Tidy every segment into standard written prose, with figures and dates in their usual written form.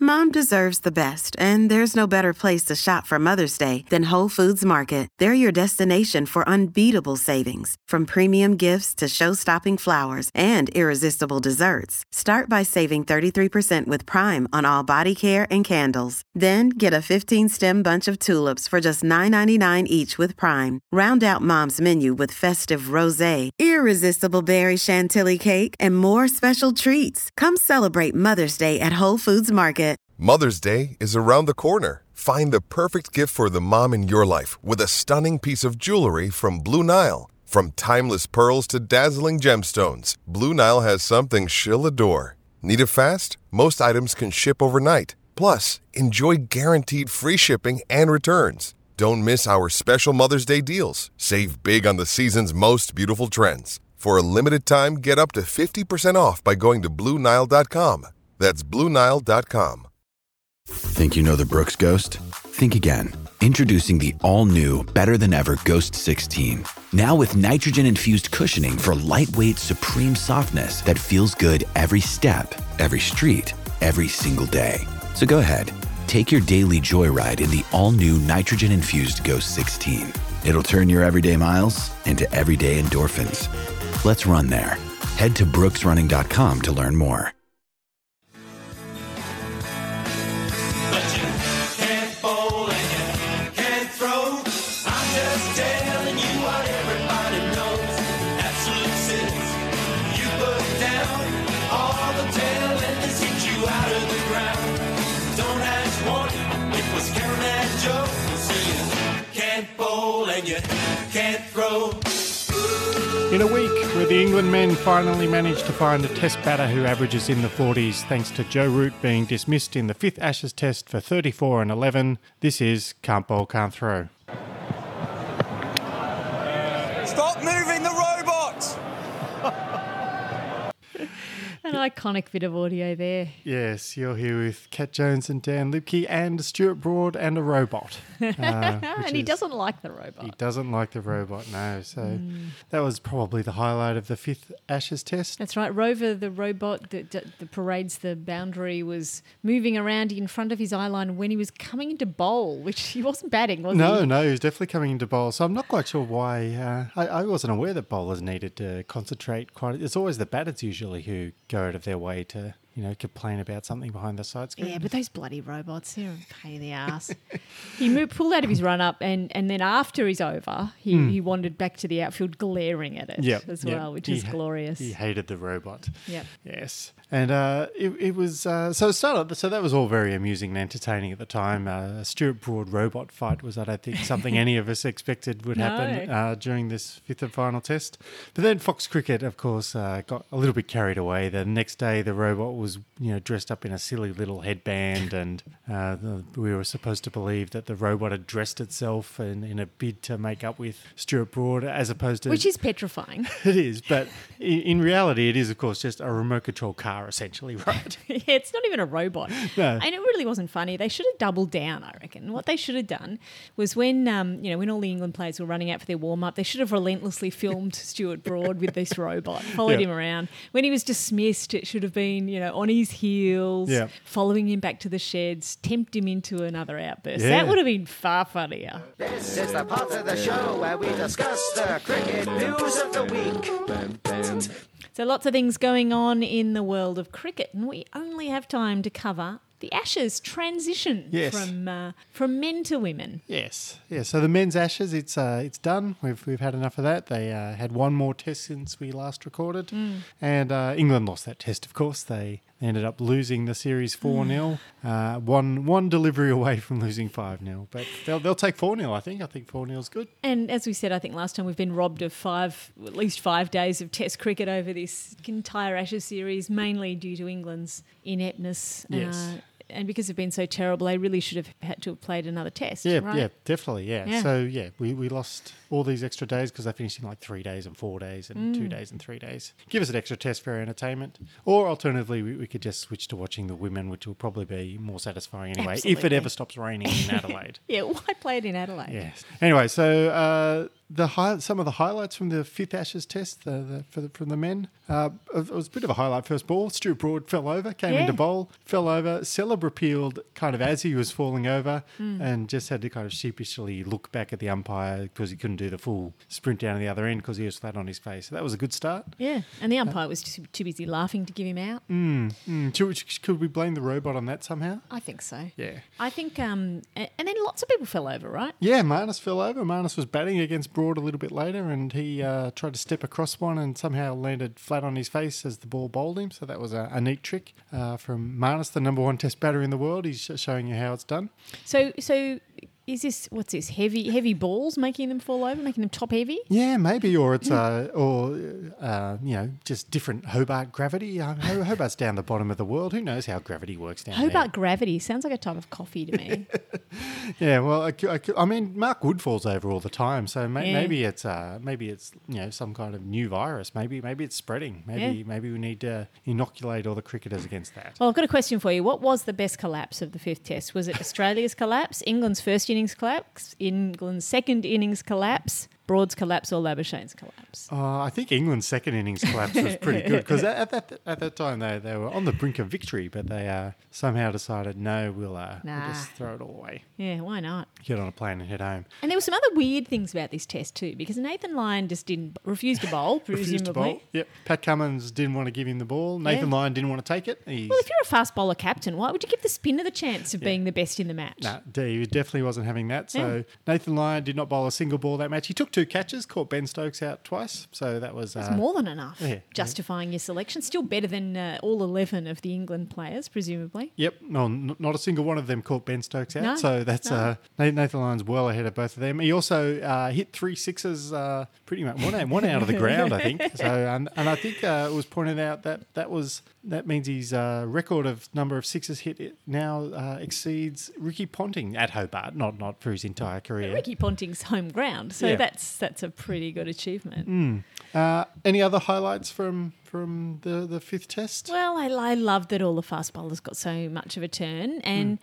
Mom deserves the best, and there's no better place to shop for Mother's Day than Whole Foods Market. They're your destination for unbeatable savings, from premium gifts to show-stopping flowers and irresistible desserts. Start by saving 33% with Prime on all body care and candles. Then get a 15-stem bunch of tulips for just $9.99 each with Prime. Round out Mom's menu with festive rosé, irresistible berry chantilly cake, and more special treats. Come celebrate Mother's Day at Whole Foods Market. Mother's Day is around the corner. Find the perfect gift for the mom in your life with a stunning piece of jewelry from Blue Nile. From timeless pearls to dazzling gemstones, Blue Nile has something she'll adore. Need it fast? Most items can ship overnight. Plus, enjoy guaranteed free shipping and returns. Don't miss our special Mother's Day deals. Save big on the season's most beautiful trends. For a limited time, get up to 50% off by going to BlueNile.com. That's BlueNile.com. Think you know the Brooks Ghost? Think again. Introducing the all-new, better-than-ever Ghost 16. Now with nitrogen-infused cushioning for lightweight, supreme softness that feels good every step, every street, every single day. So go ahead, take your daily joyride in the all-new nitrogen-infused Ghost 16. It'll turn your everyday miles into everyday endorphins. Let's run there. Head to brooksrunning.com to learn more. In a week where the England men finally managed to find a test batter who averages in the 40s thanks to Joe Root being dismissed in the 5th Ashes test for 34 and 11, this is Can't Bowl, Can't Throw. Stop moving the robot! An iconic bit of audio there. Yes, you're here with Kat Jones and Dan Lipke and Stuart Broad and a robot. And he doesn't like the robot. He doesn't like the robot, no. So that was probably the highlight of the 5th Ashes test. That's right. Rover, the robot that parades the boundary, was moving around in front of his eye line when he was coming into bowl, which he wasn't batting, was he? No, he was definitely coming into bowl. So I'm not quite sure why. I wasn't aware that bowlers needed to concentrate quite. It's always the batters usually who go out of their way to, complain about something behind the side screen. Yeah, but those bloody robots, they're a pain in the ass. He pulled out of his run-up and then after he's over, he wandered back to the outfield glaring at it as well, which is glorious. He hated the robot. Yep. Yes. And it was... so that was all very amusing and entertaining at the time. A Stuart Broad robot fight was, I don't think, something any of us expected would happen during this 5th and final test. But then Fox Cricket, of course, got a little bit carried away. The next day, the robot was dressed up in a silly little headband, and we were supposed to believe that the robot had dressed itself in a bid to make up with Stuart Broad, as opposed to... Which is petrifying. It is, but in reality, it is, of course, just a remote control car, essentially, right? Yeah, it's not even a robot. No. And it really wasn't funny. They should have doubled down, I reckon. What they should have done was when all the England players were running out for their warm-up, they should have relentlessly filmed Stuart Broad with this robot, followed him around. When he was dismissed, it should have been, on his heels, following him back to the sheds, tempt him into another outburst. Yeah. That would have been far funnier. This is the part of the show where we discuss the cricket news of the week. So lots of things going on in the world of cricket, and we only have time to cover the Ashes transition from men to women. Yes. So the men's Ashes, it's done. We've had enough of that. They had one more test since we last recorded, and England lost that test. Of course, they ended up losing the series 4-0. One delivery away from losing 5-0, but they'll take 4-0. I think 4-0 is good. And as we said, I think last time we've been robbed of at least 5 days of Test cricket over this entire Ashes series, mainly due to England's ineptness. Yes. And because they've been so terrible, they really should have had to have played another test, right? Yeah, definitely, yeah. So, we lost all these extra days because they finished in like 3 days and 4 days and 2 days and 3 days. Give us an extra test for our entertainment. Or alternatively, we could just switch to watching the women, which will probably be more satisfying anyway, if it ever stops raining in Adelaide. Yeah, why play it in Adelaide? Yes. Anyway, so some of the highlights from the fifth Ashes test from the men. It was a bit of a highlight. First ball, Stuart Broad fell over, came into bowl, fell over. Celebre appealed kind of as he was falling over and just had to kind of sheepishly look back at the umpire because he couldn't do the full sprint down to the other end because he was flat on his face. So that was a good start. Yeah, and the umpire was too busy laughing to give him out. Could we blame the robot on that somehow? I think so. Yeah. I think, and then lots of people fell over, right? Yeah, Marnus fell over. Marnus was batting against Broad a little bit later and he tried to step across one and somehow landed flat on his face as the ball bowled him. So that was a neat trick from Marnus, the number one test batter in the world. He's showing you how it's done. So is this, what's this, heavy balls making them fall over, making them top heavy? Yeah, maybe, or it's just different Hobart gravity. Hobart's down the bottom of the world. Who knows how gravity works down there? Hobart gravity sounds like a type of coffee to me. Yeah, well, I mean, Mark Wood falls over all the time, so maybe it's some kind of new virus. Maybe it's spreading. Maybe we need to inoculate all the cricketers against that. Well, I've got a question for you. What was the best collapse of the fifth test? Was it Australia's collapse, England's first innings collapse, England's second innings collapse, Broad's collapse, or Labuschagne's collapse? I think England's second innings collapse was pretty good because at that time they were on the brink of victory, but they somehow decided, no, we'll just throw it all away. Yeah, why not? Get on a plane and head home. And there were some other weird things about this test too, because Nathan Lyon just refused to bowl, presumably. Yep. Pat Cummins didn't want to give him the ball. Nathan Lyon didn't want to take it. Well, if you're a fast bowler captain, why would you give the spinner the chance of being the best in the match? No, he definitely wasn't having that. So Nathan Lyon did not bowl a single ball that match. He took 2 catches, caught Ben Stokes out twice. So that's more than enough. Justifying your selection. Still better than all 11 of the England players, presumably. Yep. No, not a single one of them caught Ben Stokes out. So that's Nathan Lyon's well ahead of both of them. He also hit 3 sixes, pretty much one out of the ground, I think. So and I think it was pointed out that means his record of number of sixes hit now exceeds Ricky Ponting at Hobart, not for his entire career. But Ricky Ponting's home ground, so that's a pretty good achievement. Any other highlights from the fifth test? Well, I love that all the fast bowlers got so much of a turn, and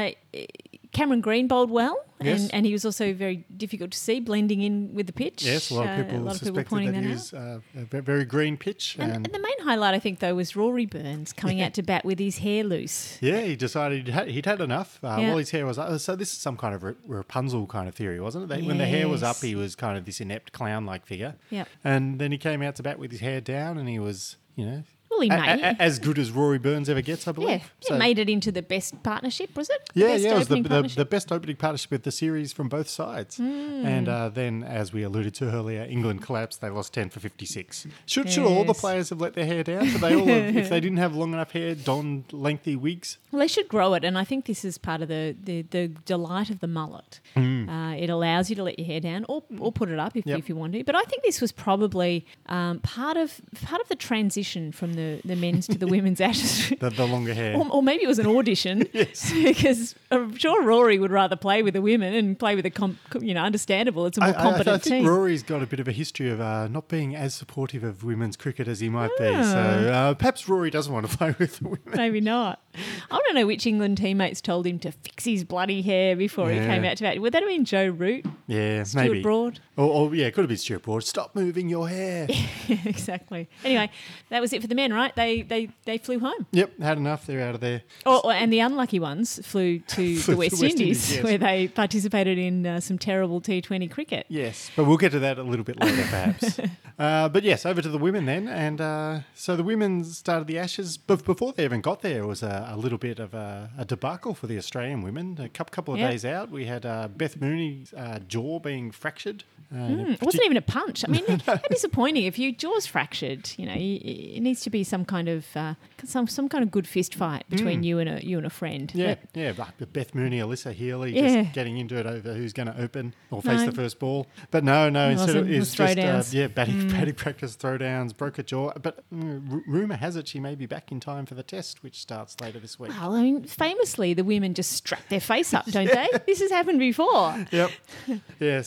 Cameron Green bowled well, and he was also very difficult to see, blending in with the pitch. Yes, a lot of people suspected that he was a very green pitch. And the main highlight, I think, though, was Rory Burns coming out to bat with his hair loose. Yeah, he decided he'd had enough while his hair was up. So this is some kind of Rapunzel kind of theory, wasn't it? When the hair was up, he was kind of this inept clown-like figure. Yeah. And then he came out to bat with his hair down, and he was, Well, he made it. As good as Rory Burns ever gets, I believe. Yeah, he made it into the best partnership, was it? It was the best opening partnership of the series from both sides. And then, as we alluded to earlier, England collapsed. They lost 10 for 56. Should all the players have let their hair down? Should they all have, if they didn't have long enough hair, donned lengthy wigs? Well, they should grow it, and I think this is part of the delight of the mullet. It allows you to let your hair down or put it up if you want to. But I think this was probably part of the transition from the men's to the women's Ashes. The longer hair. Or maybe it was an audition. Yes. Because I'm sure Rory would rather play with the women and play with understandable. It's a more competent team. I think Rory's got a bit of a history of not being as supportive of women's cricket as he might be. So perhaps Rory doesn't want to play with the women. Maybe not. I don't know which England teammates told him to fix his bloody hair before he came out to bat. Would that have been Joe Root? Yeah, Stuart maybe. Broad? Or it could have been Stuart Broad. Stop moving your hair. Exactly. Anyway, that was it for the men, right? They flew home. Yep, had enough. They're out of there. And the unlucky ones flew to the West Indies, where they participated in some terrible T20 cricket. Yes, but we'll get to that a little bit later, perhaps. But yes, over to the women then. And so the women started the Ashes. But before they even got there, it was a little bit of a debacle for the Australian women. A couple of days out, we had Beth Mooney's jaw being fractured. It wasn't even a punch. I mean, how disappointing. If your jaw's fractured, it needs to be some kind of some kind of good fist fight between you and a friend. Yeah, but Beth Mooney, Alyssa Healy, just getting into it over who's going to open or face the first ball. But no, instead it was just batting practice, throwdowns, broke her jaw. But rumour has it she may be back in time for the test, which starts later this week. Well, I mean, famously the women just strap their face up, don't they? This has happened before. Yep. Yeah.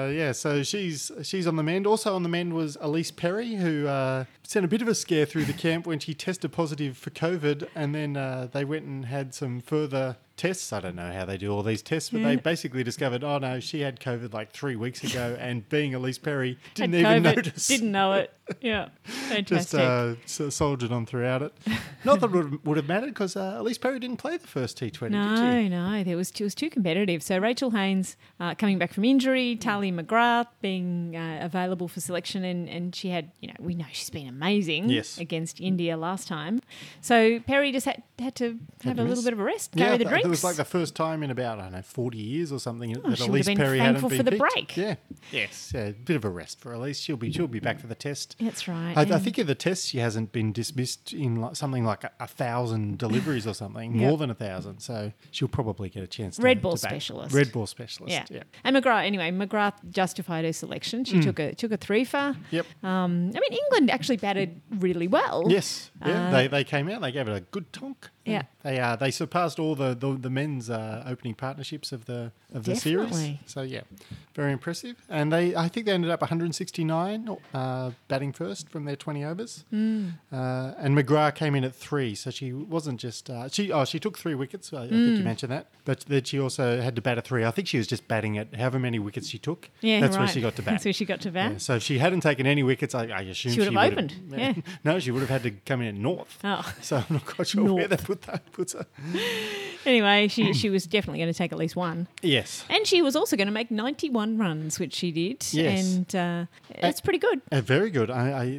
So she's on the mend. Also on the mend was Elise Perry, who sent a bit of a scare through the camp when she tested positive for COVID, and then they went and had some further tests. I don't know how they do all these tests, but they basically discovered, oh no, she had COVID like 3 weeks ago, and being Elise Perry didn't even notice. Didn't know it. Yeah, fantastic. Just soldiered on throughout it. Not that it would have mattered because Elise Perry didn't play the first T20, did she? No, it was too competitive. So Rachel Haynes coming back from injury, Talia McGrath being available for selection, and she had, we know she's been amazing against India last time. So Perry just had to have a little bit of a rest, carry the drinks. It was like the first time in about, 40 years or something that she Elise would have been Perry hadn't been thankful for the picked. break. Yeah, yes, a bit of a rest for Elise. She'll be back for the test. That's right. I think in the test she hasn't been dismissed in something like 1,000 deliveries or something, more than 1,000. So she'll probably get a chance to Red ball back. specialist. Red ball specialist. Yeah. And McGrath justified her selection. She took a threefer. Yep. England actually batted really well. Yes. Yeah. They came out. They gave it a good tonk. Yeah. They surpassed all the men's opening partnerships of the series. So very impressive. And I think they ended up 169 batting first from their 20 overs. And McGrath came in at 3, so she wasn't just she took 3 wickets. I think you mentioned that, but then she also had to bat a 3. I think she was just batting at however many wickets she took. Yeah, that's right. where she got to bat. That's where she got to bat. Yeah, so if she hadn't taken any wickets, I assume she would have opened. Yeah. No, she would have had to come in at North. Oh. So I'm not quite sure where that puts her. Anyway, she was definitely going to take at least one. Yes. And she was also going to make 91 runs, which she did. Yes. And that's pretty good. Very good.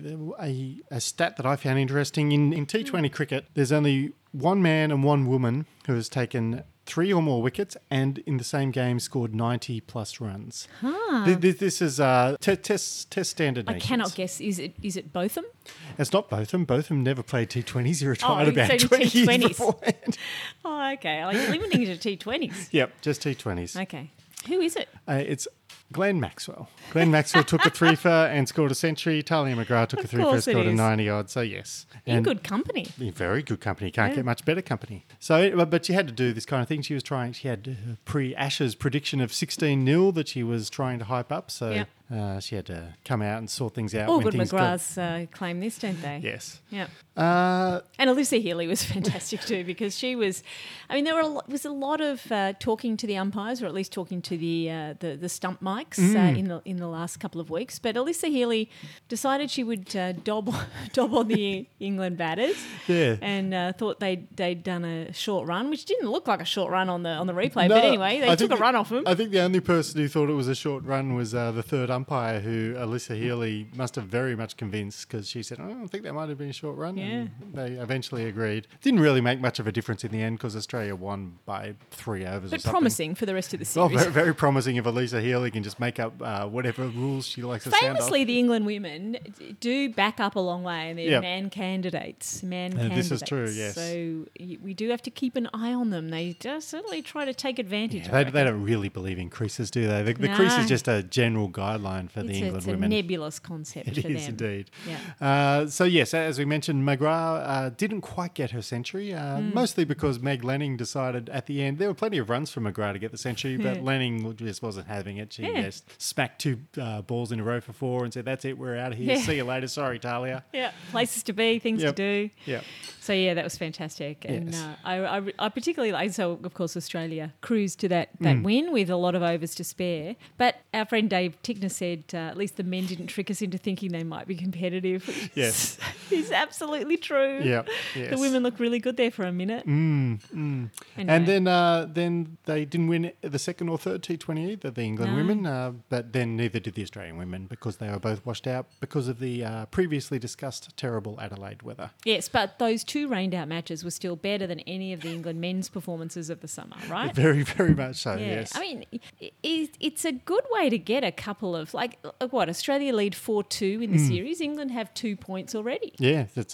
A stat that I found interesting, in T20 cricket, there's only one man and one woman who has taken 3 or more wickets and in the same game scored 90 plus runs. This is test standard I nations. cannot guess. Is it Botham? It's not Botham. Botham never played T20s. He retired Oh, about so 20 years T20s. beforehand. Oh, okay. Like limiting it to T20s. Yep, just T20s. Okay. Who is it? It's Glenn Maxwell. Glenn Maxwell took a threefer and scored a century. Talia McGrath took a threefer and scored a 90-odd. So, yes. In good company. Very good company. Can't get much better company. So, but she had to do this kind of thing. She had pre-Ashes prediction of 16-0 that she was trying to hype up. So, she had to come out and sort things out. All good McGraths claim this, don't they? Yes. Yeah. And Alyssa Healy was fantastic too, because she was, there was a lot of talking to the umpires, or at least talking to the stump mics in the last couple of weeks. But Alyssa Healy decided she would dob on the England batters, and thought they'd done a short run, which didn't look like a short run on the replay. No, but anyway, they took a run off them. I think the only person who thought it was a short run was the third umpire, who Alyssa Healy must have very much convinced, because she said, I think that might have been a short run. Yeah. And they eventually agreed. Didn't really make much of a difference in the end, because Australia won by 3 overs or something. But promising for the rest of the series. Well, very, very promising if Alyssa Healy can just make up whatever rules she likes to sound off. Famously, the England women do back up a long way, and they're man candidates. This is true, yes. So we do have to keep an eye on them. They just certainly try to take advantage of it. They don't really believe in creases, do they? The crease is just a general guideline for the England women. It's a nebulous concept for them. It is indeed. Yeah. So, yes, as we mentioned, McGrath didn't quite get her century, mostly because Meg Lanning decided at the end, there were plenty of runs for McGrath to get the century, but Lanning just wasn't having it. She just smacked 2 balls in a row for 4 and said, that's it, we're out of here. See you later. Sorry, Talia. Yeah, places to be, things to do. Yeah. So, that was fantastic. And I particularly like, so of course, Australia cruised to that win with a lot of overs to spare. But our friend Dave Tickner said at least the men didn't trick us into thinking they might be competitive. Yes. It's absolutely true. Yeah. Yes. The women looked really good there for a minute. Anyway. And then they didn't win the second or third T20 either, the England women, but then neither did the Australian women, because they were both washed out because of the previously discussed terrible Adelaide weather. Yes, but those 2 rained-out matches were still better than any of the England men's performances of the summer, right? Very, very much so, yes. It's a good way to get a couple of, Australia lead 4-2 in the series. England have 2 points already. Yeah, it's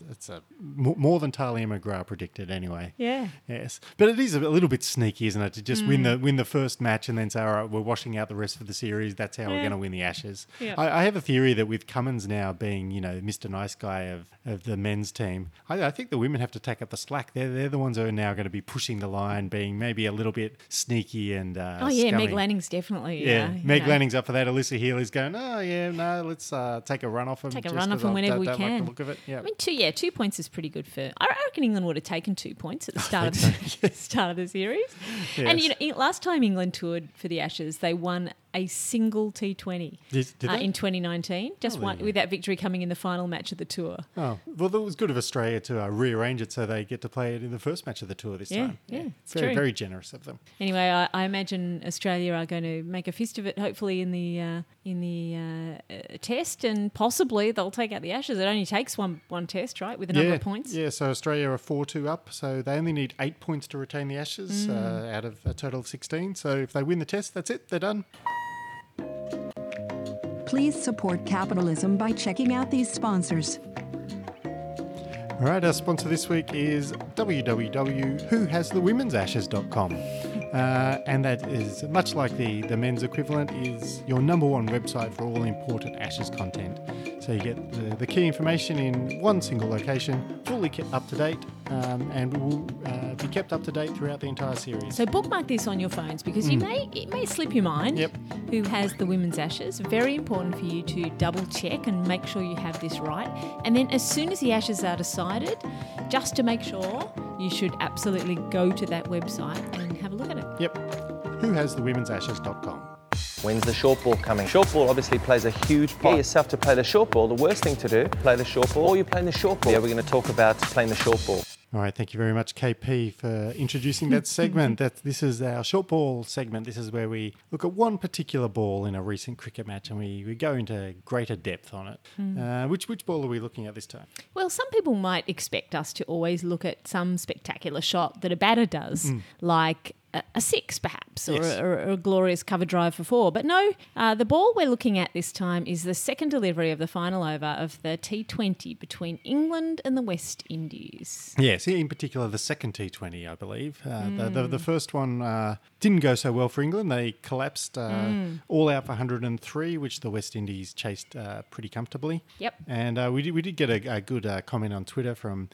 more than Talia McGrath predicted anyway. Yeah. Yes. But it is a little bit sneaky, isn't it, to just win the first match and then say, all right, we're washing out the rest of the series. That's how we're going to win the Ashes. Yeah. I have a theory that with Cummins now being, Mr. Nice Guy of the men's team, I think the women have to take up the slack. They're the ones who are now going to be pushing the line, being maybe a little bit sneaky and scummy. Meg Lanning's definitely. Meg Lanning's up for that. Alyssa Healy's going, let's take a run off them. Take a run off them whenever we can. Like the look of it. Yeah. 2 points is pretty good for. I reckon England would have taken 2 points at the start of the series. Yes. And last time England toured for the Ashes, they won a single T20 Did they? in 2019. Just one with that victory coming in the final match of the tour. Oh, well, it was good of Australia to rearrange it so they get to play it in the first match of the tour this time. Yeah, it's very, true. very generous of them. Anyway, I imagine Australia are going to make a fist of it, hopefully in the test, and possibly they'll take out the Ashes. It only takes one test, right, with a number of points. Yeah, so Australia are 4-2 up, so they only need 8 points to retain the Ashes out of a total of 16. So if they win the test, that's it, they're done. Please support capitalism by checking out these sponsors. All right, our sponsor this week is www.whohasthewomen'sashes.com. And that is, much like the men's equivalent, is your number one website for all important Ashes content. So you get the key information in one single location, fully kept up to date, and will be kept up to date throughout the entire series. So bookmark this on your phones because it may slip your mind. Yep. Who has the women's Ashes? Very important for you to double check and make sure you have this right. And then as soon as the Ashes are decided, just to make sure, you should absolutely go to that website and have a look at it. Yep. Whohasthewomen'sashes.com. When's the short ball coming? Short ball obviously plays a huge part. Get yourself to play the short ball. The worst thing to do, play the short ball, or you're playing the short ball. Yeah, we're going to talk about playing the short ball. All right, thank you very much, KP, for introducing that segment. This is our short ball segment. This is where we look at one particular ball in a recent cricket match and we go into greater depth on it. Which ball are we looking at this time? Well, some people might expect us to always look at some spectacular shot that a batter does, like a six perhaps, or a glorious cover drive for four. But no, the ball we're looking at this time is the second delivery of the final over of the T20 between England and the West Indies. Yes, in particular the second T20, I believe. The first one didn't go so well for England. They collapsed all out for 103, which the West Indies chased pretty comfortably. Yep. And we did get a good comment on Twitter from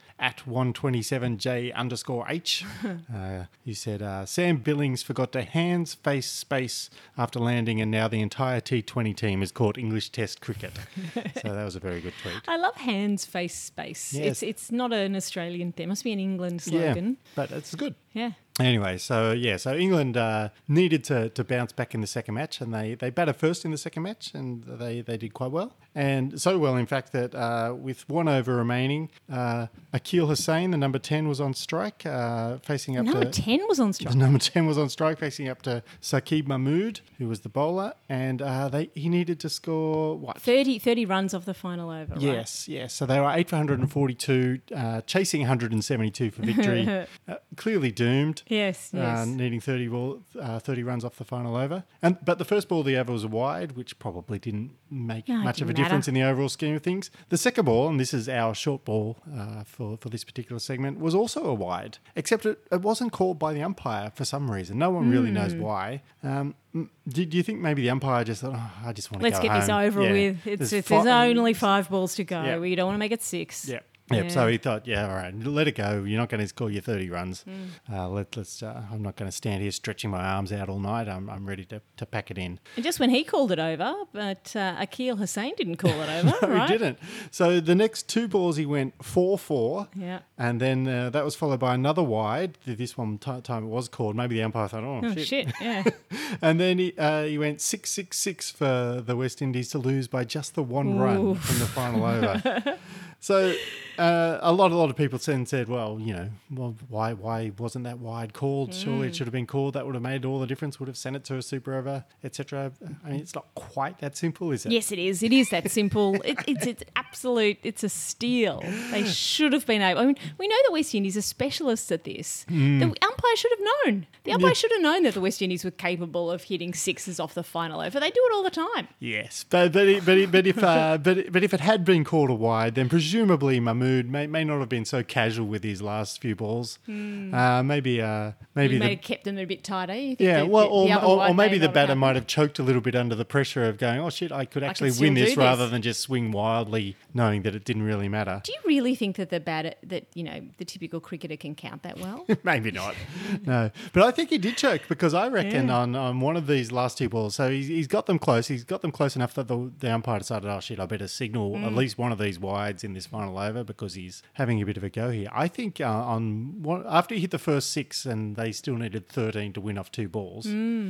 @127J_H. He said, Sam Billings forgot to hands, face, space after landing, and now the entire T20 team is caught English Test cricket. So that was a very good tweet. I love hands, face, space. Yes. It's not an Australian thing. It must be an England slogan. Yeah, but it's good. Yeah. Anyway, so England needed to bounce back in the second match, and they batted first in the second match, and they did quite well. And so well, in fact, that with 1 over remaining, Akil Hussain, the number 10, was on strike, facing up Number to... 10 was on strike? The number 10 was on strike, facing up to Saqib Mahmood, who was the bowler, and he needed to score, what? 30 runs off the final over, right? Yes. So they were 8 for 142, chasing 172 for victory, clearly doomed. Yes. Needing 30 runs off the final over. But the first ball of the over was wide, which probably didn't make much of a difference in the overall scheme of things. The second ball, and this is our short ball for this particular segment, was also a wide, except it wasn't called by the umpire for some reason. No one really knows why. Do you think maybe the umpire just thought, I just want to go home. Let's get this over with. There's only 5 balls to go. Yeah. We don't want to make it 6. Yeah. Yep. So he thought, all right, let it go. You're not going to score your 30 runs. Let's. I'm not going to stand here stretching my arms out all night. I'm ready to pack it in. And just when he called it over, but Akil Hussain didn't call it over, No, right? he didn't. So the next 2 balls he went 4-4. Yeah. And then that was followed by another wide. This one time it was called. Maybe the umpire thought, oh shit. Yeah. And then he went 6-6-6 for the West Indies to lose by just the 1 run from the final over. So a lot of people said, well, why wasn't that wide called? Surely it should have been called. That would have made all the difference, would have sent it to a super over, etc. I mean, it's not quite that simple, is it? Yes, it is. It is that simple. It's absolute. It's a steal. They should have been able. I mean, we know the West Indies are specialists at this. The umpire should have known. The umpire should have known that the West Indies were capable of hitting 6s off the final over. They do it all the time. Yes, but if it had been called a wide, then presumably Mahmood may not have been so casual with his last few balls. Maybe You may have kept them a bit tighter. You think or maybe the batter might have choked a little bit under the pressure of going, oh shit, I could actually win this rather than just swing wildly, knowing that it didn't really matter. Do you really think that the typical cricketer can count that well? Maybe not. No, but I think he did choke, because I reckon on one of these last 2 balls, so he's got them close. He's got them close enough that the umpire decided, oh shit, I better signal at least one of these wides in this final over because he's having a bit of a go here. I think after he hit the first 6 and they still needed 13 to win off 2 balls,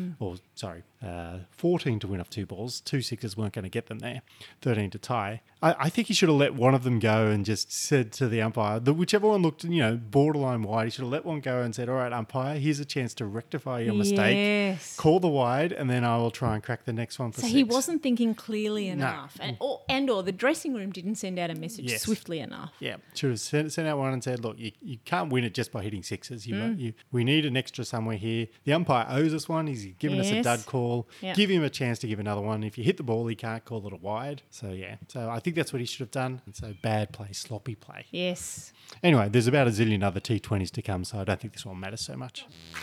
14 to win off 2 balls, 2 sixes weren't going to get them there, 13 to tie. I think he should have let one of them go and just said to the umpire, whichever one looked, borderline wide, he should have let one go and said, all right, umpire, here's a chance to rectify your mistake. Yes. Call the wide, and then I will try and crack the next one for 6. He wasn't thinking clearly enough. Or the dressing room didn't send out a message swiftly enough. Yeah, should have sent out one and said, look, you can't win it just by hitting 6s. We need an extra somewhere here. The umpire owes us one. He's given us a dud call. Yep. Give him a chance to give another one. If you hit the ball, he can't call it a wide. So, So I think that's what he should have done. And so bad play, sloppy play. Yes. Anyway, there's about a zillion other T20s to come, so I don't think this one matters so much.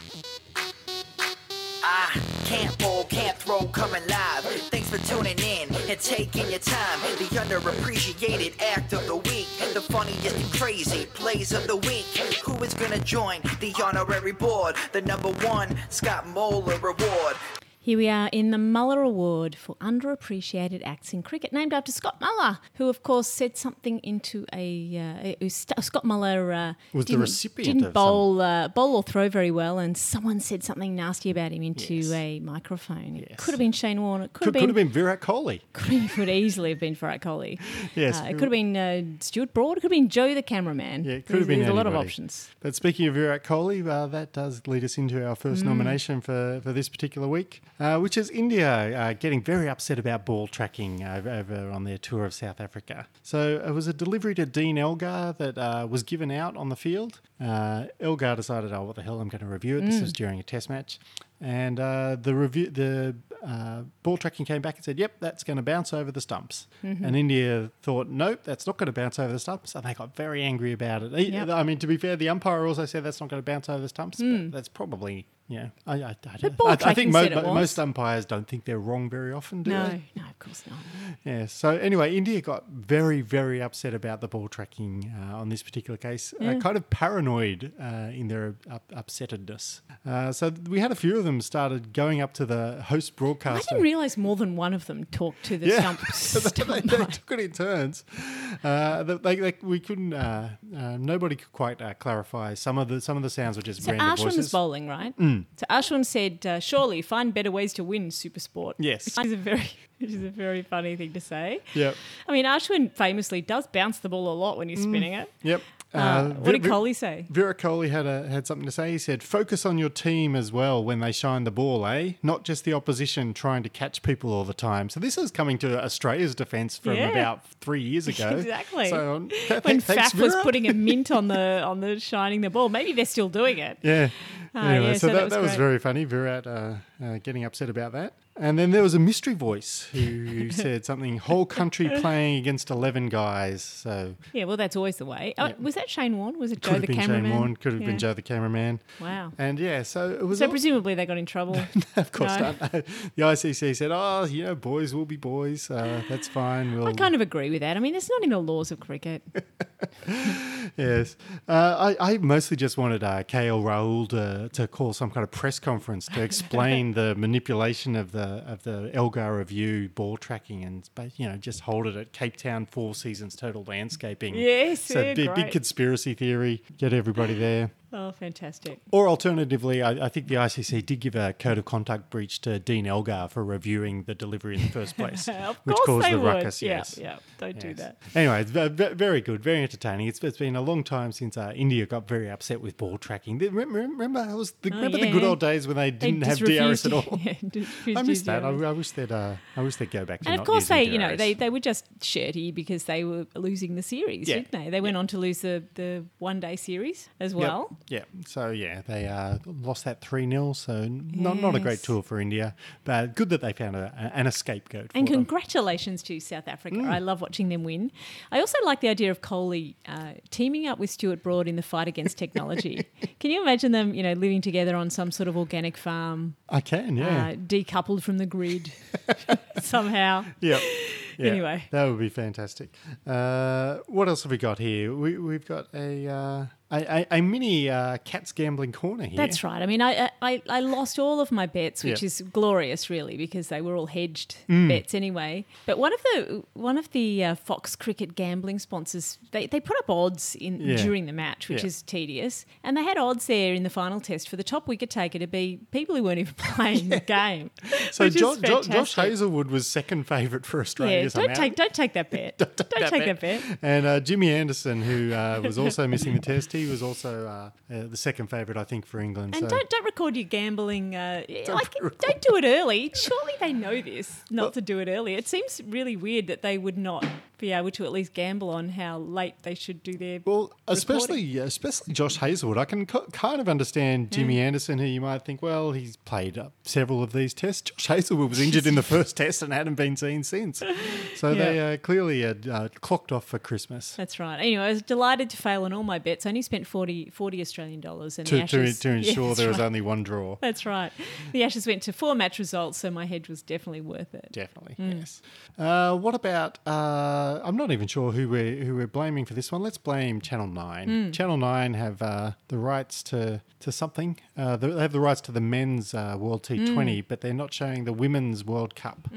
Can't bowl, can't throw, coming live. Thanks for tuning in and taking your time. The underappreciated act of the week, the funniest and crazy plays of the week. Who is gonna join the honorary board? The #1 Scott Moeller Award. Here we are in the Muller Award for underappreciated acts in cricket, named after Scott Muller, who, of course, said something into Scott Muller was the recipient didn't of bowl or throw very well, and someone said something nasty about him into a microphone. It could have been Shane Warne. It could have been Virat Kohli. Could easily have been Virat Kohli. Yes, it could have been Stuart Broad. It could have been Joe the cameraman. Yeah, it could have been There's anybody. a lot of options. But speaking of Virat Kohli, that does lead us into our first nomination for this particular week. Which is India getting very upset about ball tracking over on their tour of South Africa. So it was a delivery to Dean Elgar that was given out on the field. Elgar decided, what the hell, I'm going to review it. This was during a test match. And the ball tracking came back and said, yep, that's going to bounce over the stumps. Mm-hmm. And India thought, nope, that's not going to bounce over the stumps. And they got very angry about it. Yep. I mean, to be fair, the umpire also said that's not going to bounce over the stumps, but that's probably... Yeah, I think most umpires don't think they're wrong very often, do they? No, of course not. Yeah, so anyway, India got very, very upset about the ball tracking on this particular case, kind of paranoid in their upsettedness. So we had a few of them started going up to the host broadcaster. I didn't realise more than one of them talked to the stump. They took it in turns. We couldn't. Nobody could quite clarify. Some of the sounds were just random voices. Ashwin was bowling, right? So Ashwin said, surely find better ways to win, Supersport. Yes. Which is a very funny thing to say. Yep. I mean, Ashwin famously does bounce the ball a lot when he's spinning it. Yep. What did Kohli say? Virat Kohli had something to say. He said, focus on your team as well when they shine the ball, not just the opposition trying to catch people all the time. So this is coming to Australia's defence from about 3 years ago. Exactly. So when thanks, Faf was putting a mint on the shining the ball. Maybe they're still doing it. Yeah. Anyway, so that was great. very funny. Virat getting upset about that. And then there was a mystery voice who said something, whole country playing against 11 guys. So yeah, well, that's always the way. Yeah. Was that Shane Warne? Was it Joe could the have been cameraman? Shane Warne, could have been Joe the cameraman. Wow. And so it was... So presumably they got in trouble. Of course not. The ICC said, boys will be boys. That's fine. I kind of agree with that. I mean, it's not in the laws of cricket. Yes. I mostly just wanted KL Rahul to call some kind of press conference to explain the manipulation of the Elgar review ball tracking and just hold it at Cape Town 4 Seasons Total Landscaping. Yes, so big conspiracy theory. Get everybody there. Oh, fantastic. Or alternatively, I think the ICC did give a code of conduct breach to Dean Elgar for reviewing the delivery in the first place, which caused the would. ruckus. Yeah, yes. yeah, don't do that. Anyway, it's very good, very entertaining. It's been a long time since India got very upset with ball tracking. Remember the good old days when they didn't have DRS at all? I miss that. I wish they'd go back to. And not of course, using DRS. they were just shirty because they were losing the series, didn't they? They went on to lose the one-day series as well. Yeah. So they lost that 3-0. So not a great tour for India, but good that they found an scapegoat. And congratulations to South Africa. I love watching them win. I also like the idea of Kohli teaming up with Stuart Broad in the fight against technology. Can you imagine them, living together on some sort of organic farm? I can, yeah. Decoupled from the grid somehow. Yep. Yeah, anyway. That would be fantastic. What else have we got here? We've got a a mini Cats Gambling Corner here. That's right. I mean, I lost all of my bets, which is glorious, really, because they were all hedged bets anyway. But one of the Fox Cricket gambling sponsors, they put up odds during the match, which is tedious, and they had odds there in the final test for the top wicket taker to be people who weren't even playing the game. So Josh Hazlewood was second favourite for Australia. Don't take that bet. don't take that bet. And Jimmy Anderson, who was also missing the test, he was also the second favourite, I think, for England. And don't record your gambling. Don't do it early. Surely they know this, not to do it early. It seems really weird that they would not be able to at least gamble on how late they should do their especially Josh Hazlewood. I can kind of understand Jimmy Anderson, who you might think, well, he's played several of these tests. Josh Hazlewood was injured in the first test and hadn't been seen since. So they clearly had clocked off for Christmas. That's right. Anyway, I was delighted to fail on all my bets. I only spent $40 Australian and the Ashes, to ensure there was only one draw. That's right. The Ashes went to 4 match results, so my hedge was definitely worth it. Definitely, yes. What about? I'm not even sure who we're blaming for this one. Let's blame Channel 9. Channel 9 have the rights to something. They have the rights to the men's World T20, but they're not showing the women's World Cup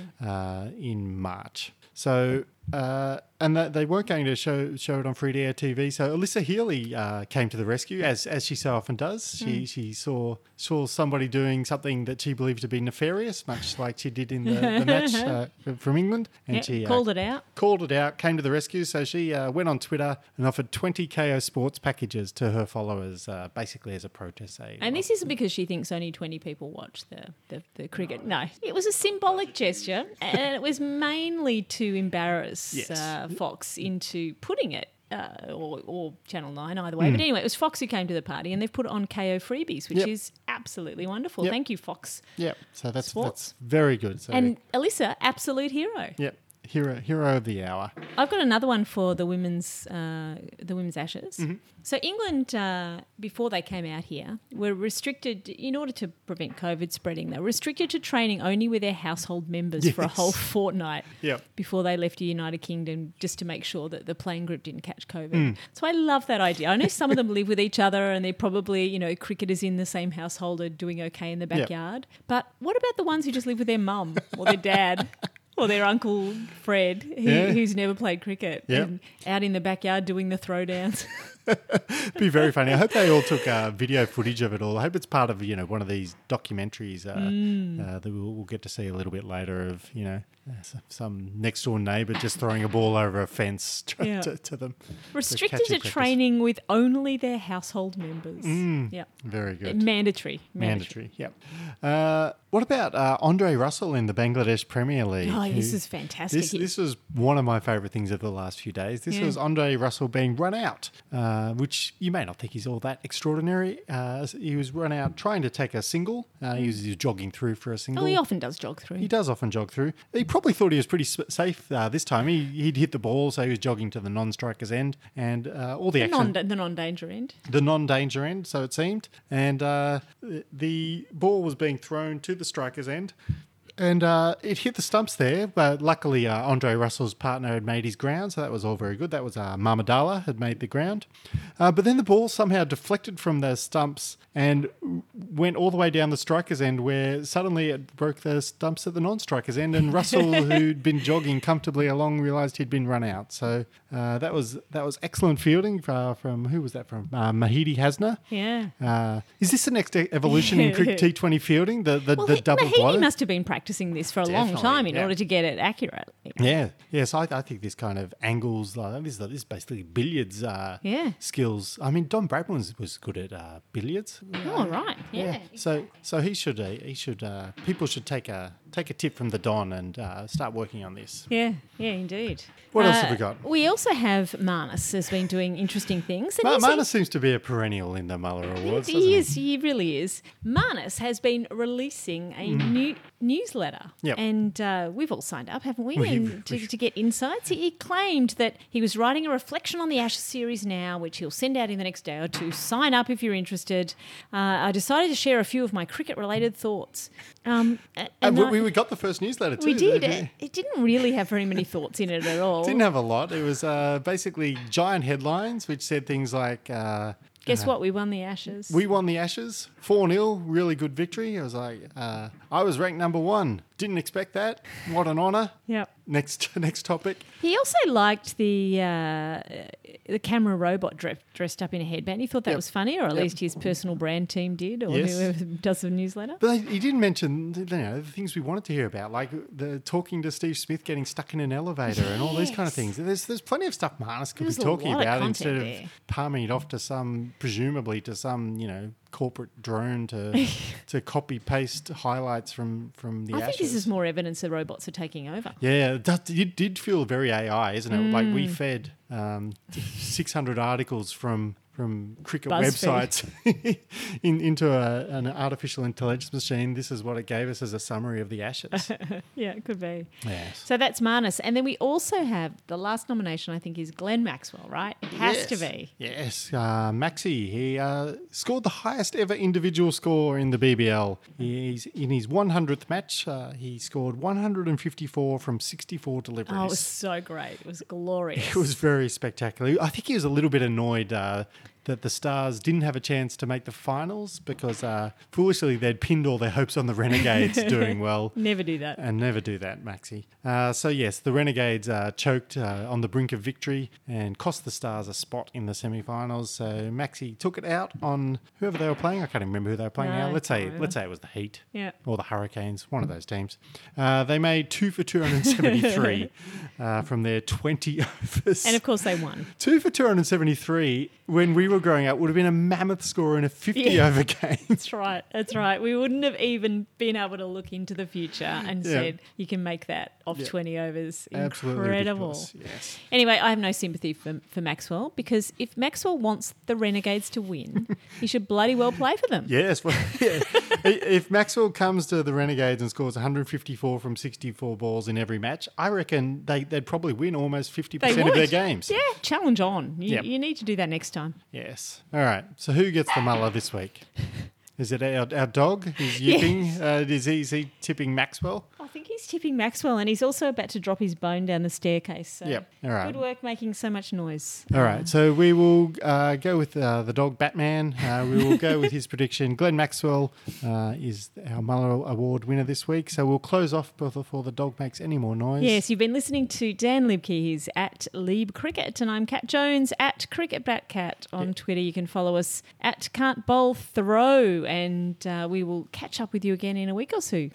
in March. So. And they weren't going to show it on free-to-air TV. So Alyssa Healy came to the rescue, as she so often does. She saw somebody doing something that she believed to be nefarious, much like she did in the match from England. And she called it out. Called it out, came to the rescue. So she went on Twitter and offered 20 KO Sports packages to her followers, basically as a protest. And this isn't because she thinks only 20 people watch the cricket. No, it was a symbolic gesture, and it was mainly to embarrass Fox into putting it, or Channel 9, either way. But anyway, it was Fox who came to the party, and they've put it on KO Freebies, which is absolutely wonderful. Thank you, Fox. Yeah, so that's very good. So, and Alyssa, absolute hero. Yep. Hero of the hour. I've got another one for the women's Ashes. So England, before they came out here, were restricted, in order to prevent COVID spreading, they were restricted to training only with their household members for a whole fortnight before they left the United Kingdom, just to make sure that the playing group didn't catch COVID. So I love that idea. I know some of them live with each other and they're probably, cricketers in the same household are doing okay in the backyard. But what about the ones who just live with their mum or their dad? Or their Uncle Fred, who's never played cricket, and out in the backyard doing the throwdowns. It'd be very funny. I hope they all took video footage of it all. I hope it's part of one of these documentaries that we'll get to see a little bit later of some next door neighbour just throwing a ball over a fence to them. Restricted to training with only their household members. Very good. Mandatory. Yep. What about Andre Russell in the Bangladesh Premier League? Oh, this is fantastic. This was one of my favourite things of the last few days. This was Andre Russell being run out, which you may not think he's all that extraordinary. He was run out trying to take a single. He was jogging through for a single. Oh, he often does jog through. He does often jog through. He probably thought he was pretty safe this time. He'd hit the ball, so he was jogging to the non-striker's end, and all the action... The non-danger end. The non-danger end, so it seemed. And the ball was being thrown to the striker's end. And it hit the stumps there, but luckily Andre Russell's partner had made his ground, so that was all very good. That was Mamadala had made the ground. But then the ball somehow deflected from the stumps and went all the way down the striker's end, where suddenly it broke the stumps at the non-striker's end, and Russell, who'd been jogging comfortably along, realised he'd been run out. So that was excellent fielding from who was that from? Mahidi Hasna. Yeah. Is this the next evolution in cricket T20 fielding? The double Mahidi blow? must have been practicing this for a long time in order to get it accurately. Yeah. Yes, I think this kind of angles, this is basically billiards skills. I mean, Don Bradman was good at billiards. Oh, right. Yeah. So he should people should take a tip from the Don and start working on this. Yeah, indeed. What else have we got? We also have Marnus has been doing interesting things. Marnus seems to be a perennial in the Muller Awards. He really is. Marnus has been releasing a new newsletter. Yep. And we've all signed up, haven't we? To get insights. He claimed that he was writing a reflection on the Ashes series now, which he'll send out in the next day or two. Sign up if you're interested. I decided to share a few of my cricket-related thoughts. We we got the first newsletter too. We did. It didn't really have very many thoughts in it at all. Didn't have a lot. It was basically giant headlines which said things like... Guess what? We won the Ashes. We won the Ashes. 4-0. Really good victory. I was like, I was ranked number 1. Didn't expect that. What an honour. Yep. Next topic. He also liked the camera robot dressed up in a headband. He thought that was funny, or at least his personal brand team did, or whoever does the newsletter. But he didn't mention the things we wanted to hear about, like the talking to Steve Smith getting stuck in an elevator and all these kind of things. There's plenty of stuff Marnus could be talking about instead of palming it off to presumably to some corporate drone to copy paste highlights from the Ashes. I think this is more evidence that robots are taking over. Yeah, it did feel very AI, isn't it? Like we fed 600 articles from cricket BuzzFeed websites into an artificial intelligence machine. This is what it gave us as a summary of the Ashes. Yeah, it could be. Yes. So that's Marnus. And then we also have the last nomination, I think, is Glenn Maxwell, right? It has to be. Yes. Maxi, he scored the highest ever individual score in the BBL. He's in his 100th match. He scored 154 from 64 deliveries. Oh, it was so great. It was glorious. It was very spectacular. I think he was a little bit annoyed that the Stars didn't have a chance to make the finals because foolishly they'd pinned all their hopes on the Renegades doing well. Never do that. And never do that, Maxi. So yes, the Renegades choked on the brink of victory and cost the Stars a spot in the semi-finals. So Maxi took it out on whoever they were playing. I can't remember who they were playing now. Let's say it was the Heat or the Hurricanes, one of those teams. They made 2 for 273 from their 20 overs. And of course they won. 2 for 273 when we were growing up would have been a mammoth score in a 50 over game. That's right. We wouldn't have even been able to look into the future and said you can make that off 20 overs. Absolutely incredible. Yes. Anyway, I have no sympathy for Maxwell because if Maxwell wants the Renegades to win, he should bloody well play for them. Yes. Well, if Maxwell comes to the Renegades and scores 154 from 64 balls in every match, I reckon they'd probably win almost 50% of their games. Yeah, challenge on. You need to do that next time. Yes. All right. So who gets the mullah this week? Is it our dog who's yipping? Is he tipping Maxwell? I think he's tipping Maxwell, and he's also about to drop his bone down the staircase. So yep. All right. Good work making so much noise. All right. So we will go with the dog Batman. We will go with his prediction. Glenn Maxwell is our Muller Award winner this week. So we'll close off before the dog makes any more noise. Yes, you've been listening to Dan Liebke. He's at Lieb Cricket, and I'm Kat Jones at CricketBatCat on Twitter. You can follow us at Can't Bowl Throw, and we will catch up with you again in a week or so.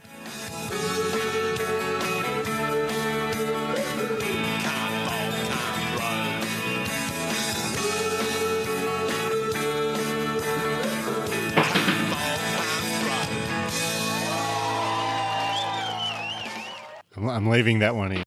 I'm leaving that one in.